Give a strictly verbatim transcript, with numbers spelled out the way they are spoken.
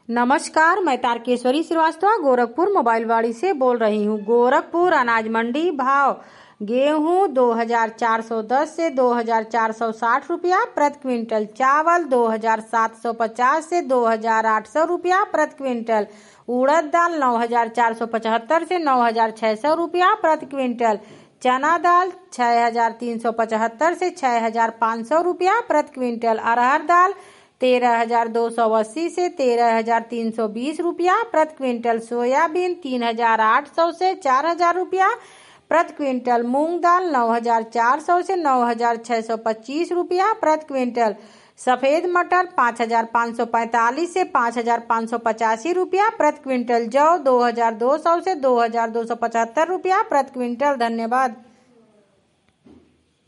नमस्कार, मैं तारकेश्वरी श्रीवास्तव गोरखपुर मोबाइलवाड़ी से बोल रही हूँ। गोरखपुर अनाज मंडी भाव गेहूँ दो हजार चार सौ दस से दो हजार चार सौ साठ रुपया प्रति क्विंटल, चावल दो हजार सात सौ पचास से दो हजार आठ सौ रुपया प्रति क्विंटल, उड़द दाल नौ हजार चार सौ पचहत्तर से नौ हजार छह सौ रुपया प्रति क्विंटल, चना दाल छह हजार तीन सौ पचहत्तर से छह हजार पाँच सौ रुपया प्रति क्विंटल, अरहर दाल तेरह हजार दो सौ अस्सी से तेरह हजार तीन सौ बीस रुपया प्रति क्विंटल, सोयाबीन तीन हजार आठ सौ से चार हजार रुपया प्रति क्विंटल, मूंग दाल नौ हजार चार सौ से नौ हजार छह सौ पच्चीस रुपया प्रति क्विंटल, सफेद मटर पाँच हजार पाँच सौ पैंतालीस से पाँच हजार पाँच सौ पचासी रुपया प्रति क्विंटल, जौ दो हजार दो सौ से दो हजार दो सौ पचहत्तर रुपया प्रति क्विंटल। धन्यवाद।